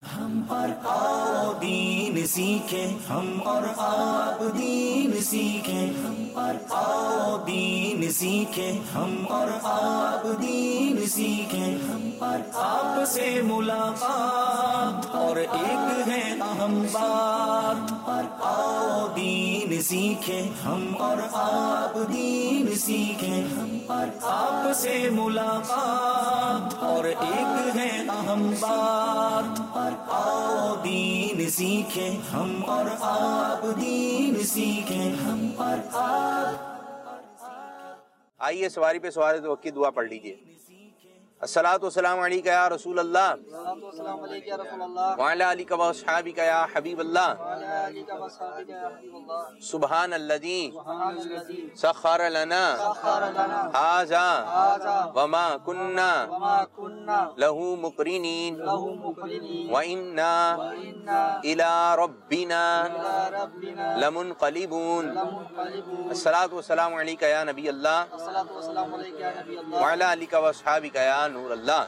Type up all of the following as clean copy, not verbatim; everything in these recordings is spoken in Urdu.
ہم اور آپ دین سیکھیں، ہم اور آپ دین سیکھیں، ہم اور آپ دین سیکھیں، ہم اور آپ دین سیکھیں، ہم اور آپ سے ملاقات اور ایک ہے اہم بات، اور آپ دین سیکھیں، ہم اور آپ دین سیکھیں، ہم اور آپ سے ملاقات اور ایک ہے اہم بات، اور آؤ دین سیکھیں، ہم اور آپ دین سیکھیں، ہم اور آپ۔ آئیے سواری پہ سواری تو کی دعا پڑھ لیجئے۔ الصلاۃ والسلام علیک یا رسول اللہ وعلی آلک و اصحابک یا حبیب اللہ، سبحان الذی سخر لنا ھذا وما کننا لہ مقرنین وإنا الی ربنا لمنقلبون۔ الصلاۃ والسلام علیک یا نبی اللہ وعلی آلک و اصحابک یا نور اللہ۔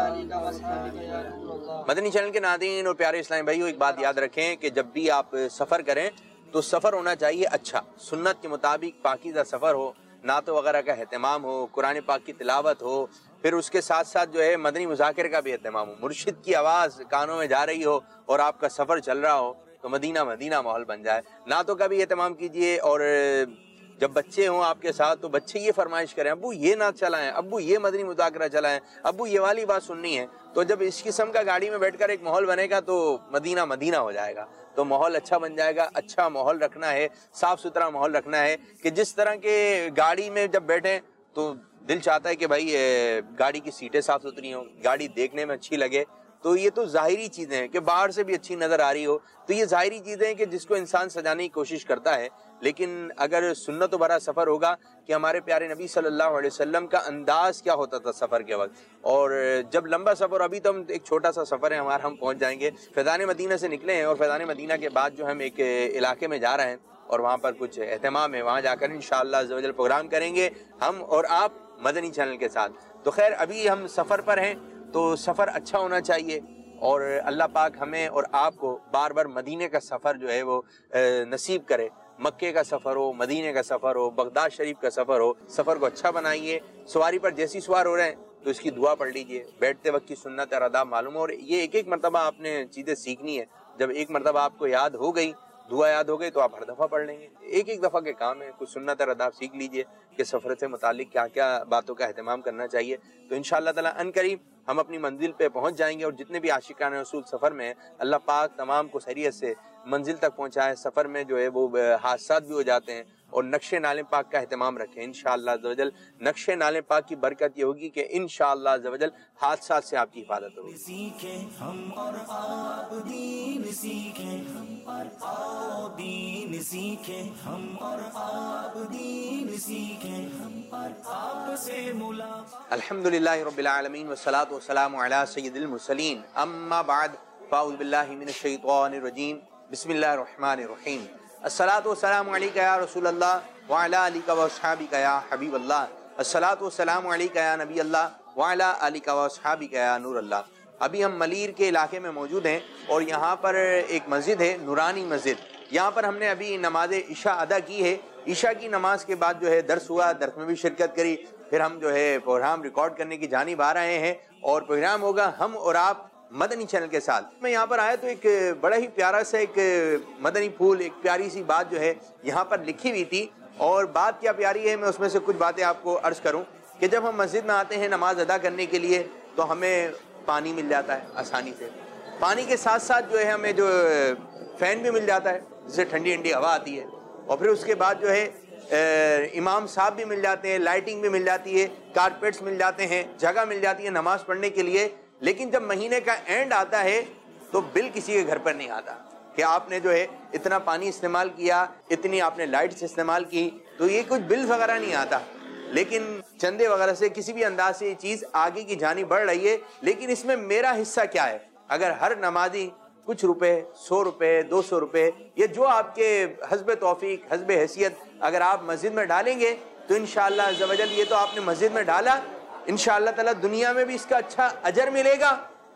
مدنی چینل کے ناظرین اور پیارے اسلامی بھائیو، ایک بات یاد رکھیں کہ جب بھی آپ سفر کریں تو سفر ہونا چاہیے اچھا، سنت کے مطابق پاکیزہ سفر ہو، نعت وغیرہ کا اہتمام ہو، قرآن پاک کی تلاوت ہو، پھر اس کے ساتھ ساتھ جو ہے مدنی مذاکرے کا بھی اہتمام ہو، مرشد کی آواز کانوں میں جا رہی ہو اور آپ کا سفر چل رہا ہو تو مدینہ مدینہ ماحول بن جائے۔ نعتوں کا بھی اہتمام کیجئے، اور جب بچے ہوں آپ کے ساتھ تو بچے یہ فرمائش کریں ابو یہ نعت چلائیں، ابو یہ مدنی مذاکرہ چلائیں، ابو یہ والی بات سننی ہے، تو جب اس قسم کا گاڑی میں بیٹھ کر ایک ماحول بنے گا تو مدینہ مدینہ ہو جائے گا، تو ماحول اچھا بن جائے گا۔ اچھا ماحول رکھنا ہے، صاف ستھرا ماحول رکھنا ہے کہ جس طرح کے گاڑی میں جب بیٹھیں تو دل چاہتا ہے کہ بھائی گاڑی کی سیٹیں صاف ستھری ہوں، گاڑی دیکھنے میں اچھی لگے، تو یہ تو ظاہری چیزیں ہیں کہ باہر سے بھی اچھی نظر آ رہی ہو، تو یہ ظاہری چیزیں ہیں کہ جس کو انسان سجانے کی کوشش کرتا ہے۔ لیکن اگر سنت و بھرا سفر ہوگا کہ ہمارے پیارے نبی صلی اللہ علیہ وسلم کا انداز کیا ہوتا تھا سفر کے وقت، اور جب لمبا سفر، ابھی تو ہم ایک چھوٹا سا سفر ہے ہمارا، ہم پہنچ جائیں گے، فیضان مدینہ سے نکلے ہیں، اور فیضان مدینہ کے بعد جو ہم ایک علاقے میں جا رہے ہیں اور وہاں پر کچھ اہتمام ہے، وہاں جا کر انشاءاللہ عز و جل پروگرام کریں گے ہم اور آپ مدنی چینل کے ساتھ۔ تو خیر ابھی ہم سفر پر ہیں تو سفر اچھا ہونا چاہیے، اور اللہ پاک ہمیں اور آپ کو بار بار مدینے کا سفر جو ہے وہ نصیب کرے، مکے کا سفر ہو، مدینے کا سفر ہو، بغداد شریف کا سفر ہو، سفر کو اچھا بنائیے۔ سواری پر جیسی سوار ہو رہے ہیں تو اس کی دعا پڑھ لیجئے، بیٹھتے وقت کی سنت اور آداب معلوم ہو، اور یہ ایک ایک مرتبہ آپ نے چیزیں سیکھنی ہے، جب ایک مرتبہ آپ کو یاد ہو گئی، دعا یاد ہو گئی تو آپ ہر دفعہ پڑھ لیں گے، ایک ایک دفعہ کے کام ہے، کچھ سنت اور آداب سیکھ لیجئے کہ سفر سے متعلق کیا کیا باتوں کا اہتمام کرنا چاہیے، تو انشاءاللہ تعالی ان قریب ہم اپنی منزل پہ پہنچ جائیں گے، اور جتنے بھی عاشقان رسول سفر میں ہیں اللہ پاک تمام کو خیریت سے منزل تک پہنچائے۔ سفر میں جو ہے وہ حادثات بھی ہو جاتے ہیں، اور نقش نالے پاک کا اہتمام رکھیں انشاءاللہ عز و جل۔ نقش نالے پاک کی برکت یہ ہوگی کہ انشاءاللہ عز و جل حادثات سے آپ کی حفاظت ہوگی۔ سیکھیں ہم اور آپ دین سیکھیں، ہم اور آپ دین سیکھیں، ہم اور آپ دین سیکھیں، ہم اور آپ سے ملاقات۔ الحمدللہ رب العالمین والصلاة والسلام علی سید المرسلین، اما بعد فاعوذ باللہ من الشیطان الرجیم، بسم اللہ الرحمن الرحیم۔ الصلاۃ والسلام علیک یا رسول اللہ وعلی آلک و اصحابک یا حبیب اللہ، الصلاۃ والسلام علیک یا نبی اللہ وعلی آلک و اصحابک یا نور اللہ۔ ابھی ہم ملیر کے علاقے میں موجود ہیں، اور یہاں پر ایک مسجد ہے نورانی مسجد، یہاں پر ہم نے ابھی نماز عشاء ادا کی ہے۔ عشاء کی نماز کے بعد جو ہے درس ہوا، درس میں بھی شرکت کری، پھر ہم جو ہے پروگرام ریکارڈ کرنے کی جانب آ رہے ہیں، اور پروگرام ہوگا ہم اور آپ مدنی چینل کے ساتھ۔ میں یہاں پر آیا تو ایک بڑا ہی پیارا سا ایک مدنی پھول، ایک پیاری سی بات جو ہے یہاں پر لکھی ہوئی تھی، اور بات کیا پیاری ہے، میں اس میں سے کچھ باتیں آپ کو عرض کروں کہ جب ہم مسجد میں آتے ہیں نماز ادا کرنے کے لیے تو ہمیں پانی مل جاتا ہے آسانی سے، پانی کے ساتھ ساتھ جو ہے ہمیں جو فین بھی مل جاتا ہے جس سے ٹھنڈی ٹھنڈی ہوا آتی ہے، اور پھر اس کے بعد جو ہے امام صاحب بھی مل جاتے ہیں، لائٹنگ بھی مل جاتی ہے، کارپیٹس مل جاتے ہیں، جگہ مل جاتی ہے نماز پڑھنے کے لیے۔ لیکن جب مہینے کا اینڈ آتا ہے تو بل کسی کے گھر پر نہیں آتا کہ آپ نے جو ہے اتنا پانی استعمال کیا، اتنی آپ نے لائٹس استعمال کی، تو یہ کچھ بل وغیرہ نہیں آتا، لیکن چندے وغیرہ سے کسی بھی انداز سے یہ چیز آگے کی جانب بڑھ رہی ہے۔ لیکن اس میں میرا حصہ کیا ہے؟ اگر ہر نمازی کچھ روپے، 100 روپے، 200 روپے، یہ جو آپ کے حسب توفیق، حسب حیثیت اگر آپ مسجد میں ڈالیں گے تو انشاءاللہ عز و جل یہ تو آپ نے مسجد میں ڈالا، انشاءاللہ تعالی دنیا میں بھی اس کا اچھا اجر ملے گا،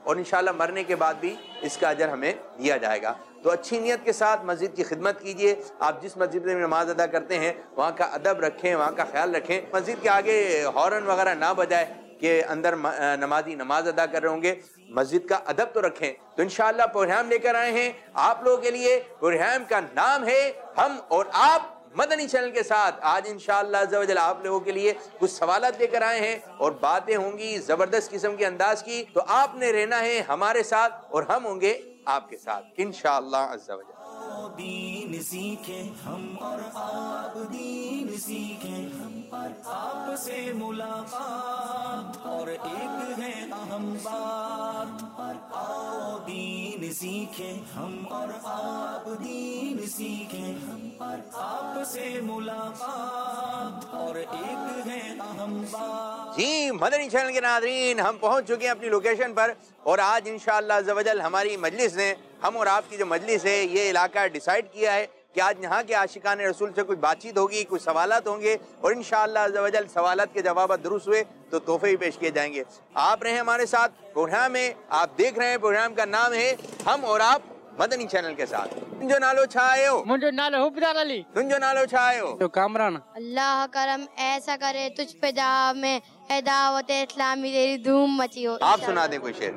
اور انشاءاللہ مرنے کے بعد بھی اس کا اجر ہمیں دیا جائے گا۔ تو اچھی نیت کے ساتھ مسجد کی خدمت کیجئے۔ آپ جس مسجد میں نماز ادا کرتے ہیں وہاں کا ادب رکھیں، وہاں کا خیال رکھیں۔ مسجد کے آگے ہارن وغیرہ نہ بجائے کہ اندر نمازی نماز ادا کر رہے ہوں گے، مسجد کا ادب تو رکھیں۔ تو انشاءاللہ پروگرام لے کر آئے ہیں آپ لوگوں کے لیے، پروگرام کا نام ہے ہم اور آپ مدنی چینل کے ساتھ۔ آج انشاءاللہ عز و جل آپ لوگوں کے لیے کچھ سوالات لے کر آئے ہیں اور باتیں ہوں گی زبردست قسم کے انداز کی، تو آپ نے رہنا ہے ہمارے ساتھ اور ہم ہوں گے آپ کے ساتھ انشاءاللہ عز و جل۔ دین سیکھیں ہم اور آپ، دین سیکھیں ہم اور آپ سے ملاقات، اور ایک ہے اہم بات، اور آؤ دین سیکھیں ہم اور آپ، دین سیکھیں ہم اور آپ سے ملاقات، اور ایک ہے اہم بات۔ جی مدنی چینل کے ناظرین، ہم پہنچ چکے ہیں اپنی لوکیشن پر، اور آج انشاءاللہ عز و جل ہماری مجلس نے، ہم اور آپ کی جو مجلس ہے، یہ علاقہ ڈیسائیڈ کیا ہے کہ آج یہاں کے عاشقان رسول سے کچھ بات چیت ہوگی، کچھ سوالات ہوں گے، اور انشاءاللہ عز و جل سوالات کے جوابات درست ہوئے تو تحفے ہی پیش کیے جائیں گے۔ آپ رہیں ہمارے ساتھ، پروگرام میں آپ دیکھ رہے ہیں، پروگرام کا نام ہے ہم اور آپ مدنی چینل کے ساتھ۔ تم جو نالو چھائے ہو، مجھے نالو حبدار علی، تم جو نالو چھائے ہو، تو کامران۔ اللہ کرم ایسا کرے تجھ پہ جہاں میں اے دعوت اسلامی تیری دھوم مچی ہو۔ آپ سنا دیں کوئی شعر۔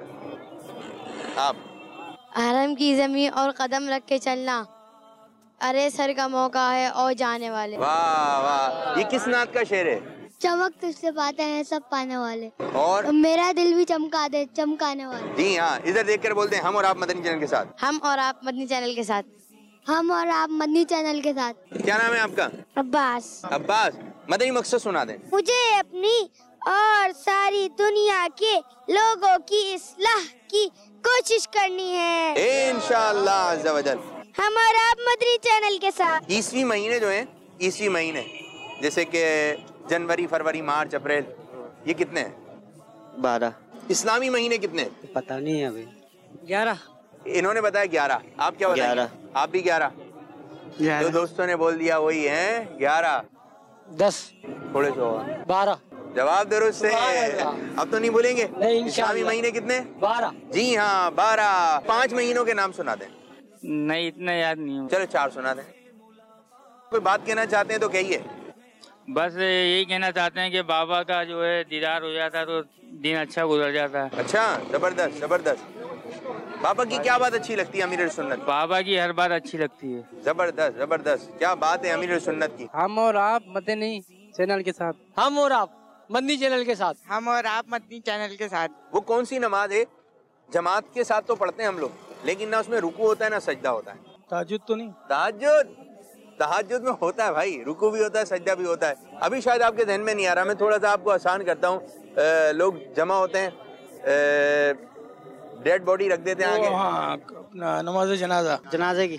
آپ حرم کی زمین اور قدم رکھ کے چلنا، ارے سر کا موقع ہے اور جانے والے۔ واہ واہ، یہ کس نعت کا شعر ہے؟ چمک تجھ سے پاتے ہیں سب پانے والے، اور میرا دل بھی چمکا دے چمکانے والے۔ جی ہاں، ادھر دیکھ کر بولتے ہیں ہم اور آپ مدنی چینل کے ساتھ۔ ہم اور آپ مدنی چینل کے ساتھ، ہم اور آپ مدنی چینل کے ساتھ۔ کیا نام ہے آپ کا؟ عباس۔ عباس، مدنی مقصد سنا دیں۔ مجھے اپنی اور ساری دنیا کے لوگوں کی اصلاح کی کوشش کرنی ہے انشاءاللہ عز و جل۔ ہم اور آپ مدنی چینل کے ساتھ۔ عیسوی مہینے جو ہیں، عیسوی مہینے جیسے کہ جنوری، فروری، مارچ، اپریل، یہ کتنے ہیں؟ 12۔ اسلامی مہینے کتنے ہیں؟ پتہ نہیں ہے ابھی۔ 11۔ انہوں نے بتایا 11، آپ کیا بتائیں؟ 11۔ آپ بھی 11؟ جو دوستوں نے بول دیا وہی ہیں 11۔ 10۔ تھوڑے سے اور 12۔ جواب درست سے، اب تو نہیں بولیں گے؟ نہیں، انشاءاللہ۔ اسلامی مہینے کتنے؟ 12۔ جی ہاں 12۔ 5 مہینوں کے نام سنا دیں۔ نہیں اتنا یاد نہیں ہو۔ چلو 4 سنا دیں۔ کوئی بات کہنا چاہتے ہیں تو کہیے۔ بس یہی کہنا چاہتے ہیں کہ بابا کا جو ہے دیدار ہو جاتا ہے تو دن اچھا گزر جاتا ہے۔ اچھا، زبردست زبردست۔ بابا کی کیا بات اچھی لگتی ہے امیر سنت؟ بابا کی ہر بات اچھی لگتی ہے۔ زبردست زبردست، کیا بات ہے امیر سنت کی۔ ہم اور آپ مدنی چینل کے ساتھ، ہم اور آپ مدنی چینل کے ساتھ، ہم اور آپ مدنی چینل کے ساتھ۔ وہ کون سی نماز ہے؟ جماعت کے ساتھ تو پڑھتے ہیں ہم لوگ، لیکن نہ اس میں رکوع ہوتا ہے نہ سجدہ ہوتا ہے۔ تہجد تو نہیں؟ تہجد میں ہوتا ہے بھائی، رکوع بھی ہوتا ہے، سجدہ بھی ہوتا ہے۔ ابھی شاید آپ کے ذہن میں نہیں آ رہا، میں تھوڑا سا آپ کو آسان کرتا ہوں۔ لوگ جمع ہوتے ہیں، ڈیڈ باڈی رکھ دیتے ہیں آگے۔ اپنا نماز جنازہ، جنازے کی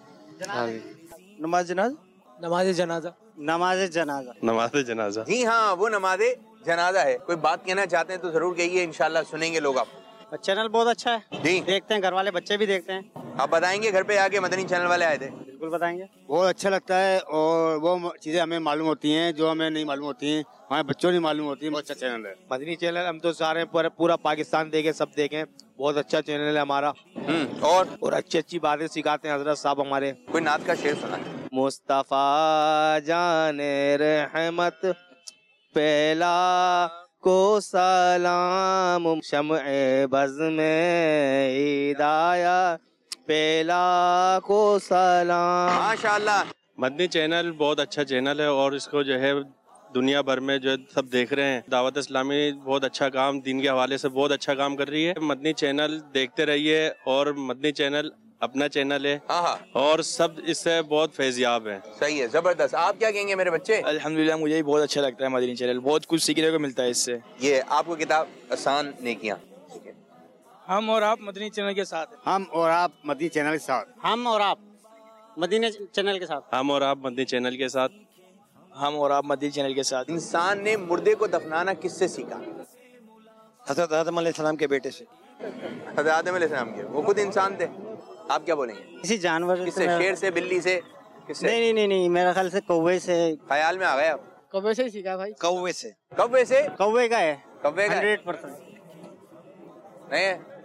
نماز جنازہ نماز جنازہ، نماز جنازہ نماز جنازہ۔ جی ہاں، وہ نماز جنازہ ہے۔ کوئی بات کہنا چاہتے ہیں تو ضرور کہیے، انشاءاللہ سنیں گے لوگ آپ۔ چینل بہت اچھا ہے، جی دیکھتے ہیں، گھر والے بچے بھی دیکھتے ہیں۔ آپ بتائیں گے گھر پہ آ کے مدنی چینل والے آئے تھے؟ بالکل بتائیں گے۔ بہت اچھا لگتا ہے، اور وہ چیزیں ہمیں معلوم ہوتی ہیں جو ہمیں نہیں معلوم ہوتی ہیں، ہمارے بچوں نہیں معلوم ہوتی ہیں۔ بہت اچھا چینل ہے مدنی چینل، ہم تو سارے پورا پاکستان دیکھیں، سب دیکھیں، بہت اچھا چینل ہے ہمارا، اور اچھی باتیں سکھاتے ہیں حضرت صاحب ہمارے۔ کوئی نعت کا شعر سنا۔ مصطفیٰ جان رحمت پہلا کو سلام، شمع بز میں ہدایت پہلا کو سلام۔ ماشاءاللہ۔ مدنی چینل بہت اچھا چینل ہے، اور اس کو جو ہے دنیا بھر میں جو سب دیکھ رہے ہیں۔ دعوت اسلامی بہت اچھا کام، دین کے حوالے سے بہت اچھا کام کر رہی ہے۔ مدنی چینل دیکھتے رہیے، اور مدنی چینل اپنا چینل ہے، ہاں، اور سب اس سے بہت فیضیاب ہیں۔ صحیح ہے، زبردست۔ آپ کیا کہیں گے میرے بچے؟ الحمدللہ مجھے بھی بہت اچھا لگتا ہے مدنی چینل، بہت کچھ سیکھنے کو ملتا ہے اس سے۔ یہ آپ کو کتاب آسان نیکیاں۔ ہم اور آپ مدنی چینل کے ساتھ، ہم اور آپ مدنی چینل کے ساتھ، ہم اور آپ مدینہ چینل کے ساتھ، ہم اور آپ مدنی چینل کے ساتھ، ہم اور آپ مدنی چینل کے ساتھ۔ انسان نے مردے کو دفنانا کس سے سیکھا؟ حضرت آدم علیہ السلام کے بیٹے سے۔ حضرت آدم علیہ السلام کے، وہ خود انسان تھے۔ آپ کیا بولیں گے؟ کسی جانور کس سے؟ شیر سے، بلی سے، کس سے؟ نہیں، میرا خیال سے کوے سے۔ خیال میں آ گئے آپ؟ کبے سے سیکھا بھائی؟ کوے سے۔ کبے سے؟ کوے کا ہے کبے کا ہے؟ 100%۔ نہیں ہے؟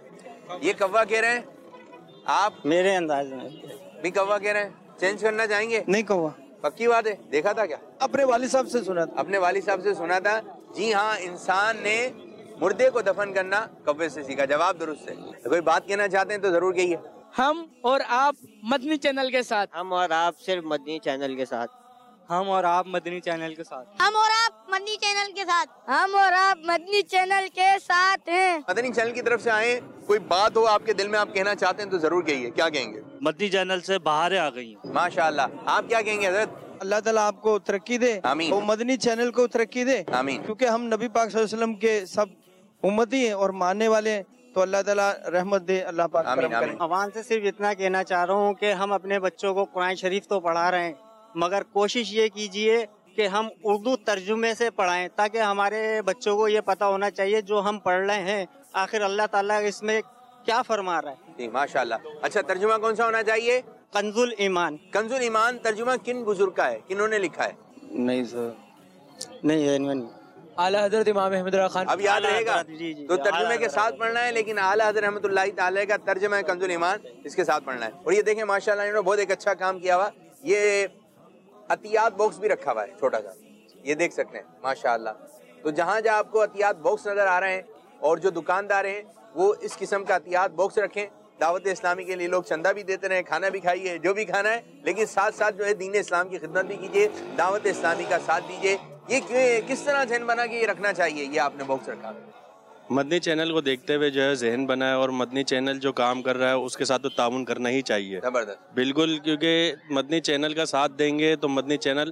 یہ کوا کہہ رہے ہیں, آپ میرے انداز میں بھی کوا کہہ رہے ہیں, چینج کرنا چاہیں گے؟ نہیں کوا. پکی بات ہے, دیکھا تھا کیا؟ اپنے والد صاحب سے سنا تھا. اپنے والد صاحب سے سنا تھا. جی ہاں, انسان نے مردے کو دفن کرنا کوے سے سیکھا. جواب درست ہے. کوئی بات کہنا چاہتے ہیں تو ضرور کہیے. ہم اور آپ مدنی چینل کے ساتھ. ہم اور آپ صرف مدنی چینل کے ساتھ. ہم اور آپ مدنی چینل کے ساتھ. ہم اور آپ مدنی چینل کے ساتھ. ہم اور آپ مدنی چینل کے ساتھ ہیں. مدنی چینل کی طرف سے آئے, کوئی بات ہو آپ کے دل میں آپ کہنا چاہتے ہیں تو ضرور کہیے. کیا کہیں گے؟ مدنی چینل سے باہر آ گئی ہیں. ماشاءاللہ. آپ کیا کہیں گے حضرت؟ اللہ تعالیٰ آپ کو ترقی دے, آمین. اور مدنی چینل کو ترقی دے, آمین. کیونکہ ہم نبی پاک صلی اللہ علیہ وسلم کے سب امتی ہیں اور ماننے والے ہیں, تو اللہ تعالیٰ رحمت دے, اللہ پاک کرم کرے. عوام سے صرف اتنا کہنا چاہ رہا ہوں کہ ہم اپنے بچوں کو قرآن شریف تو پڑھا رہے ہیں, مگر کوشش یہ کیجئے کہ ہم اردو ترجمے سے پڑھائیں, تاکہ ہمارے بچوں کو یہ پتہ ہونا چاہیے جو ہم پڑھ رہے ہیں آخر اللہ تعالیٰ اس میں کیا فرما رہا ہے. جی ماشاءاللہ. اچھا, ترجمہ کون سا ہونا چاہیے؟ کنز الایمان. کنز الایمان ترجمہ کن بزرگ کا ہے, کنہوں نے لکھا ہے؟ نہیں سر, نہیں. اعلیٰ حضرت امام احمد رضا خان. اب یاد رہے گا جی تو ترجمے کے ساتھ پڑھنا ہے, لیکن اعلیٰ حضرت رحمۃ اللہ تعالی کا ترجمہ ہے کنز الایمان, اس کے ساتھ پڑھنا ہے. اور یہ دیکھیں ماشاءاللہ انہوں نے بہت ایک اچھا کام کیا ہوا. یہ عطیات باکس بھی رکھا ہوا ہے چھوٹا سا, یہ دیکھ سکتے ہیں ماشاءاللہ. تو جہاں جہاں آپ کو عطیات باکس نظر آ رہے ہیں اور جو دکاندار ہیں وہ اس قسم کا عطیات باکس رکھیں. دعوت اسلامی کے لیے لوگ چندہ بھی دیتے رہے, کھانا بھی کھائیے جو بھی کھانا ہے, لیکن ساتھ ساتھ جو ہے دین اسلام کی خدمت بھی کیجیے, دعوت اسلامی کا ساتھ دیجیے. یہ کس طرح ذہن بنا کہ یہ رکھنا چاہیے, یہ آپ نے باکس رکھا ہے؟ مدنی چینل کو دیکھتے ہوئے جو ہے ذہن بنا ہے, اور مدنی چینل جو کام کر رہا ہے اس کے ساتھ تو تعاون کرنا ہی چاہیے. زبردست. بالکل, کیونکہ مدنی چینل کا ساتھ دیں گے تو مدنی چینل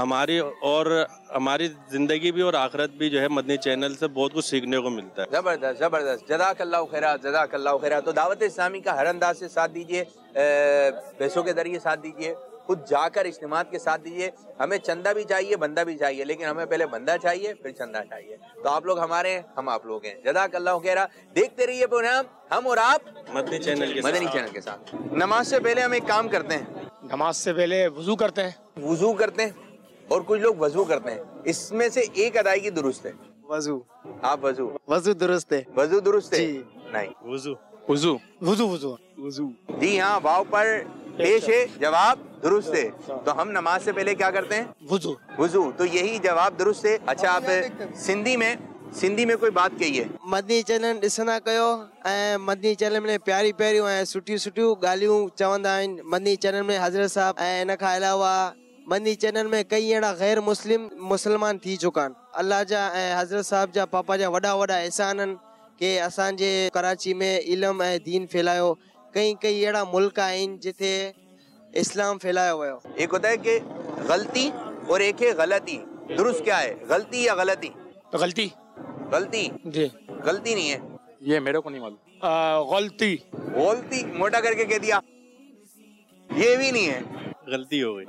ہماری زندگی بھی اور آخرت بھی جو ہے مدنی چینل سے بہت کچھ سیکھنے کو ملتا ہے. زبردست زبردست. جزاک اللہ خیرات, جزاک اللہ خیرات. تو دعوت اسلامی کا ہر انداز سے ساتھ دیجیے, پیسوں کے ذریعے ساتھ دیجیے, خود جا کر اجتماعات کے ساتھ دیجیے. ہمیں چندہ بھی چاہیے, بندہ بھی چاہیے, لیکن ہمیں پہلے بندہ چاہیے پھر چندہ چاہیے. تو آپ لوگ ہمارے ہیں, ہم آپ لوگ ہیں. جزاک اللہ خیرات. دیکھتے رہیے پروگرام ہم اور آپ مدنی چینل کے ساتھ. نماز سے پہلے ہم ایک کام کرتے ہیں, نماز سے پہلے وضو کرتے ہیں. وضو کرتے ہیں, اور کچھ لوگ وضو کرتے ہیں. اس میں سے ایک ادائیگی درست ہے. وضو. آپ وضو درست ہے. وضو درست ہے؟ جی. نہیں, وضو. جی ہاں, واو پر پیش ہے, جواب درست ہے. تو ہم نماز سے پہلے کیا کرتے ہیں؟ وضو. تو یہی جواب درست ہے. اچھا, آپ سندھی میں کوئی بات کہیے. مدنی چینل ॾिसंदा कयो ऐं मदनी चैनल में प्यारी प्यारियूं ऐं सुठियूं ॻाल्हियूं चवंदा आहिनि. मदनी चैनल में हज़रत साहब ऐं इन खां अलावा मदनी चैनल में कई अहिड़ा गैर मुस्लमान थी चुका आहिनि. अलाह जा ऐं हज़रत साहब जा पापा जा वॾा एहसान आहिनि कि असांजे कराची में इल्मु ऐं दीन फैलायो. कई अहिड़ा मुल्क आहिनि जिथे इस्लाम फैलायो वियो. ایک ہوتا ہے کہ غلطی اور ایک ہے غلطی. درست کیا ہے, غلطی یا غلطی؟ غلطی. جی, غلطی نہیں ہے, یہ میرے کو نہیں معلوم. غلطی موٹا کر کے کہہ دیا. یہ بھی نہیں ہے, غلطی ہو گئی.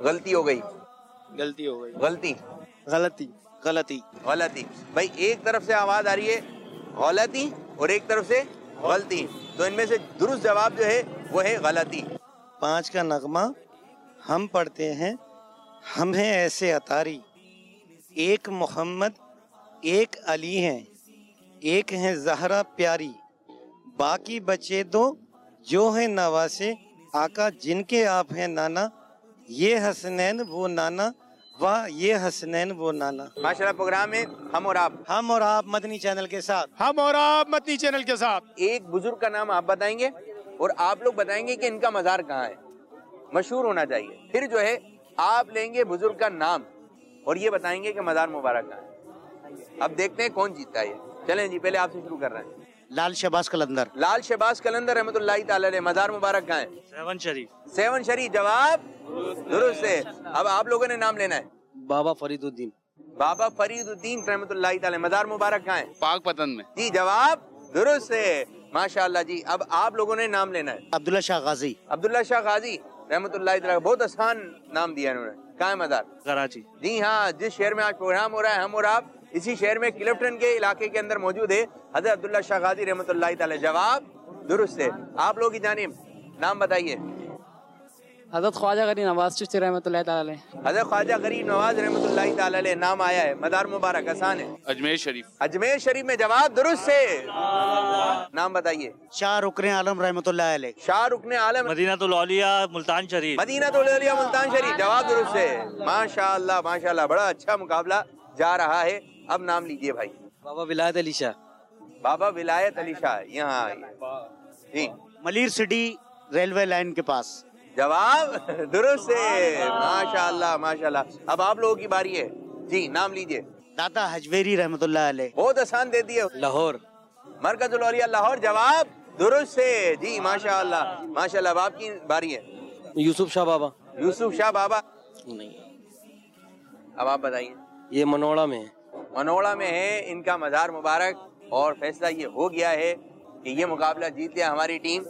غلطی. بھائی ایک طرف سے آواز آ رہی ہے غلطی اور ایک طرف سے غلطی, تو ان میں سے درست جواب جو ہے وہ ہے غلطی. 5 کا نغمہ ہم پڑھتے ہیں. ہم ہیں ایسے اتاری, ایک محمد ایک علی ہیں, ایک ہیں زہرا پیاری, باقی بچے دو جو ہیں نواسے آقا جن کے آپ ہیں نانا, یہ حسنین وہ نانا, واہ یہ حسنین وہ نانا. ماشاءاللہ. پروگرام میں ہم اور آپ مدنی چینل کے ساتھ. ایک بزرگ کا نام آپ بتائیں گے اور آپ لوگ بتائیں گے کہ ان کا مزار کہاں ہے. مشہور ہونا چاہیے. پھر جو ہے آپ لیں گے بزرگ کا نام اور یہ بتائیں گے کہ مزار مبارک کہاں ہے. اب دیکھتے ہیں کون جیتتا ہے. چلیں جی, پہلے آپ سے شروع کر رہے ہیں. لال شہباز قلندر رحمۃ اللہ تعالی علیہ. مزار مبارک کہاں ہے؟ سیون شریف. جواب درست ہے. اب آپ لوگوں نے نام لینا ہے. بابا فرید الدین رحمۃ اللہ تعالی. مزار مبارک کہاں ہے؟ پاک پتن میں. جی جواب درست ہے. ماشاءاللہ. جی اب آپ لوگوں نے نام لینا ہے. عبداللہ شاہ غازی رحمۃ اللہ تعالی. بہت آسان نام دیا انہوں نے. کہاں ہے مزار؟ کراچی. جی ہاں, جس شہر میں آج پروگرام ہو رہا ہے ہم اور آپ, اسی شہر میں کلفٹن کے علاقے کے اندر موجود ہے حضرت عبداللہ شاہ غازی رحمۃ اللہ تعالی. جواب درست ہے. آپ لوگوں کی جانب نام بتائیے. حضرت خواجہ غریب نواز چشتی رحمۃ اللہ تعالی علیہ. حضرت خواجہ غریب نواز رحمۃ اللہ تعالی علیہ نام آیا ہے. مدار مبارک آسان ہے. اجمیر شریف. اجمیر شریف میں جواب درست سے. نام بتائیے. شاہ رکن عالم رحمۃ اللہ علیہ. شاہ رکن عالم. مدینۃ الاولیاء ملتان شریف. مدینۃ الاولیاء ملتان شریف. جواب درست سے. ماشاء اللہ ماشاء اللہ, بڑا اچھا مقابلہ جا رہا ہے. اب نام لیجیے بھائی. بابا ولایت علی شاہ. بابا ولایت علی شاہ یہاں جی. ملیر سٹی ریلوے لائن کے پاس. جواب درست سے. ماشاء اللہ ماشاء اللہ. اب آپ لوگوں کی باری ہے جی. نام لیجیے. داتا حجویری رحمۃ اللہ علیہ. بہت آسان دے دیے. لاہور. مرکز الاولیاء لاہور. جواب درست سے جی. ماشاء اللہ ماشاء اللہ. اب آپ کی باری ہے. یوسف شاہ بابا. یوسف شاہ بابا نہیں. اب آپ بتائیے. یہ منوڑا میں ہے. منوڑا میں ہے ان کا مزار مبارک. اور فیصلہ یہ ہو گیا ہے کہ یہ مقابلہ جیت لیا ہماری ٹیم.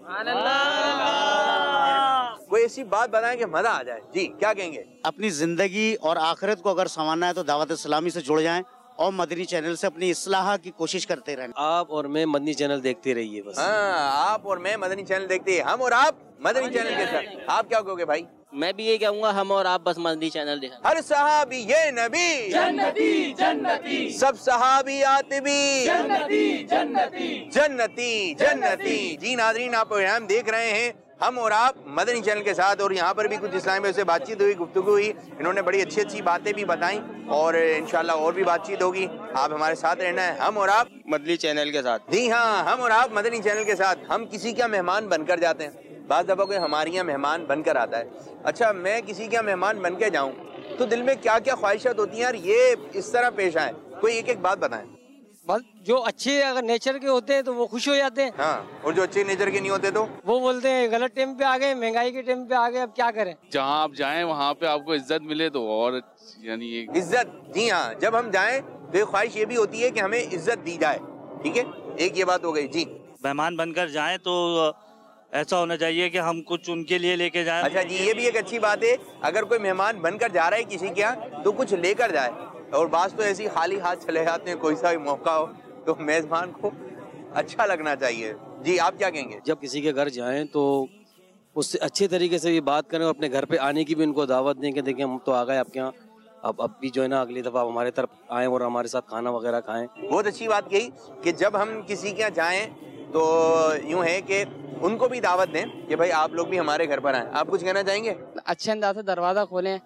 کوئی ایسی بات بتائیں کہ مزہ آ جائے جی. کیا کہیں گے؟ اپنی زندگی اور آخرت کو اگر سنوارنا ہے تو دعوت اسلامی سے جڑ جائیں اور مدنی چینل سے اپنی اصلاح کی کوشش کرتے رہیں. آپ اور میں مدنی چینل دیکھتے رہیے بس. ہاں آپ اور میں مدنی چینل دیکھتے ہیں. ہم اور آپ مدنی چینل کے ساتھ. آپ کیا کہو گے بھائی؟ میں بھی یہ کہوں گا ہم اور آپ بس مدنی چینل دیکھیں. ہر صحابی یہ نبی جنتی جنتی, سب صحابیات بھی جنتی جنتی, جنتی جنتی. جی ناظرین آپ پروگرام دیکھ رہے ہیں ہم اور آپ مدنی چینل کے ساتھ. اور یہاں پر بھی کچھ اسلامی بھائی سے بات چیت ہوئی, گفتگو ہوئی. انہوں نے بڑی اچھی اچھی باتیں بھی بتائیں اور انشاءاللہ اور بھی بات چیت ہوگی. آپ ہمارے ساتھ رہنا ہے. ہم اور آپ مدنی چینل کے ساتھ. جی ہاں ہم اور آپ مدنی چینل کے ساتھ. ہم کسی کا مہمان بن کر جاتے ہیں. بعض دفعہ کوئی ہمارے یہاں مہمان بن کر آتا ہے. اچھا میں کسی کا مہمان بن کے جاؤں تو دل میں کیا کیا خواہشات ہوتی ہیں یار یہ اس طرح پیش آئے. کوئی ایک ایک بات بتائیں. بس جو اچھے اگر نیچر کے ہوتے ہیں تو وہ خوش ہو جاتے ہیں. ہاں اور جو اچھے نیچر کے نہیں ہوتے تو وہ بولتے ہیں غلط ٹائم پہ آ گئے, مہنگائی کے ٹائم پہ آ گئے, اب کیا کریں. جہاں آپ جائیں وہاں پہ آپ کو عزت ملے تو اور یعنی عزت. جی ہاں جب ہم جائیں تو ایک خواہش یہ بھی ہوتی ہے کہ ہمیں عزت دی جائے. ٹھیک ہے ایک یہ بات ہو گئی. جی مہمان بن کر جائیں تو ایسا ہونا چاہیے کہ ہم کچھ ان کے لیے لے کے جائیں. اچھا جی یہ بھی ایک اچھی بات ہے. اگر کوئی مہمان بن کر جا رہا ہے کسی کے یہاں تو کچھ لے کر جائے. اور بعض تو ایسی خالی ہاتھ چلے جاتے ہیں. کوئی سا بھی موقع ہو تو میزبان کو اچھا لگنا چاہیے. جی آپ کیا کہیں گے؟ جب کسی کے گھر جائیں تو اس سے اچھے طریقے سے بھی بات کریں اور اپنے گھر پہ آنے کی بھی ان کو دعوت دیں کہ دیکھیں ہم تو آ گئے آپ کے یہاں, اب بھی جو ہے نا اگلی دفعہ ہمارے طرف آئیں اور ہمارے ساتھ کھانا وغیرہ کھائیں. بہت اچھی بات کہی کہ جب ہم کسی کے یہاں جائیں تو یوں ہے کہ ان کو بھی دعوت دیں کہ بھائی آپ لوگ بھی ہمارے گھر پر آئیں. آپ کچھ کہنا چاہیں گے؟ اچھے انداز سے دروازہ کھولیں,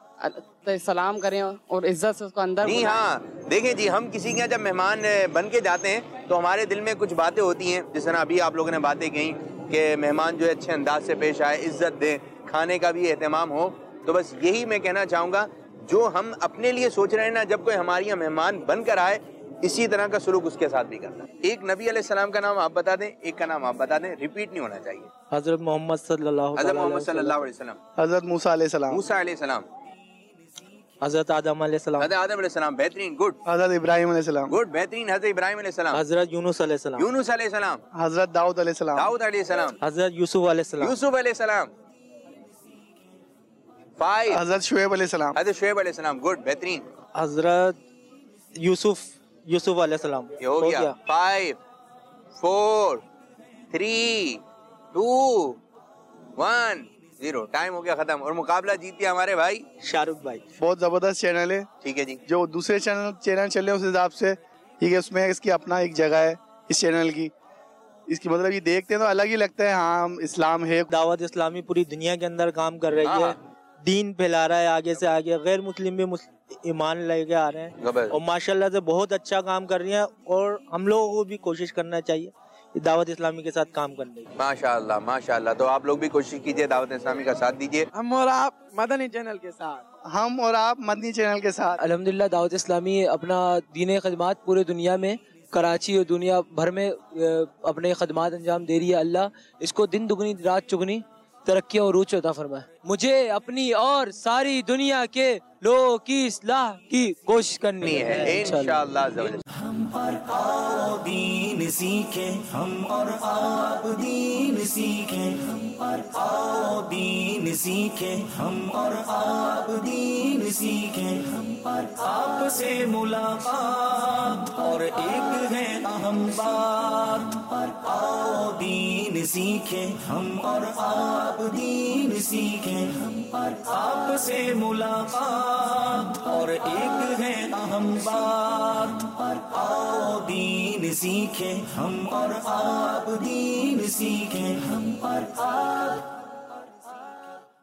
سلام کریں اور عزت سے اس کو اندر. جی ہاں دیکھیں جی ہم کسی کے یہاں جب مہمان بن کے جاتے ہیں تو ہمارے دل میں کچھ باتیں ہوتی ہیں. جس طرح ابھی آپ لوگوں نے باتیں کہیں کہ مہمان جو ہے اچھے انداز سے پیش آئے, عزت دیں, کھانے کا بھی اہتمام ہو. تو بس یہی میں کہنا چاہوں گا جو ہم اپنے لیے سوچ رہے ہیں نا, جب کوئی ہمارے یہاں مہمان بن کر آئے اسی طرح کا سلوک اس کے ساتھ بھی کرنا. ایک نبی علیہ السلام کا نام آپ بتا دیں, ایک کا نام آپ بتا دیں, ریپیٹ نہیں ہونا چاہیے. حضرت محمد صلی اللہ علیہ وسلم. حضرت موسیٰ علیہ السلام. موسیٰ علیہ السلام. حضرت آدم علیہ السلام. حضرت آدم علیہ السلام. بہترین. گڈ. حضرت ابراہیم علیہ السلام. گڈ بہترین. حضرت ابراہیم علیہ السلام. حضرت یونس علیہ السلام. یونس علیہ السلام. حضرت داؤد علیہ السلام. داؤد علیہ السلام. حضرت یوسف علیہ السلام. یوسف علیہ السلام. 5. حضرت شعیب علیہ السلام. حضرت شعیب علیہ السلام. گڈ بہترین. حضرت یوسف علیہ السلام. یہ ہو گیا. 5 4 3 2 1 0. ٹائم ہو گیا ختم اور مقابلہ جیت گیا ہمارے بھائی شاہ رخ بھائی. بہت زبردست چینل ہے. ٹھیک ہے جی. جو دوسرے چینل چل رہے ہیں اس حساب سے ٹھیک ہے, اس میں اس کی اپنا ایک جگہ ہے اس چینل کی. اس کی مطلب یہ دیکھتے ہیں تو الگ ہی لگتا ہے. ہاں اسلام ہے, دعوت اسلامی پوری دنیا کے اندر کام کر رہی ہے, دین پھیلا رہا ہے آگے سے آگے. غیر مسلم بھی ایمان لے کے آ رہے ہیں اور ماشاءاللہ سے بہت اچھا کام کر رہی ہیں. اور ہم لوگوں کو بھی کوشش کرنا چاہیے دعوت اسلامی کے ساتھ کام کرنے کی. ماشاءاللہ ماشاءاللہ. تو آپ لوگ بھی کوشش کیجئے, دعوت اسلامی کا ساتھ دیجئے. ہم اور آپ مدنی چینل کے ساتھ. ہم اور آپ مدنی چینل کے ساتھ. الحمدللہ دعوت اسلامی اپنا دین خدمات پورے دنیا میں, کراچی اور دنیا بھر میں اپنے خدمات انجام دے رہی ہے. اللہ اس کو دن دگنی رات چگنی ترقی اور عروج عطا فرمائے. مجھے اپنی اور ساری دنیا کے لوگوں کی اصلاح کی کوشش کرنی ہے انشاءاللہ. ہم اور آپ دین سیکھیں, ہم اور آپ دین سیکھیں, ہم اور آپ دین سیکھیں, ہم اور آپ دین سیکھیں, ہم اور آپ سے ملاقات اور ایک ہے اہم بات. اور آپ دین सीखें हम और आप दीन सीखें हम और आपसे मुलाकात और एक है अहम बात और आओ दीन सीखें हम और आप दीन सीखें हम और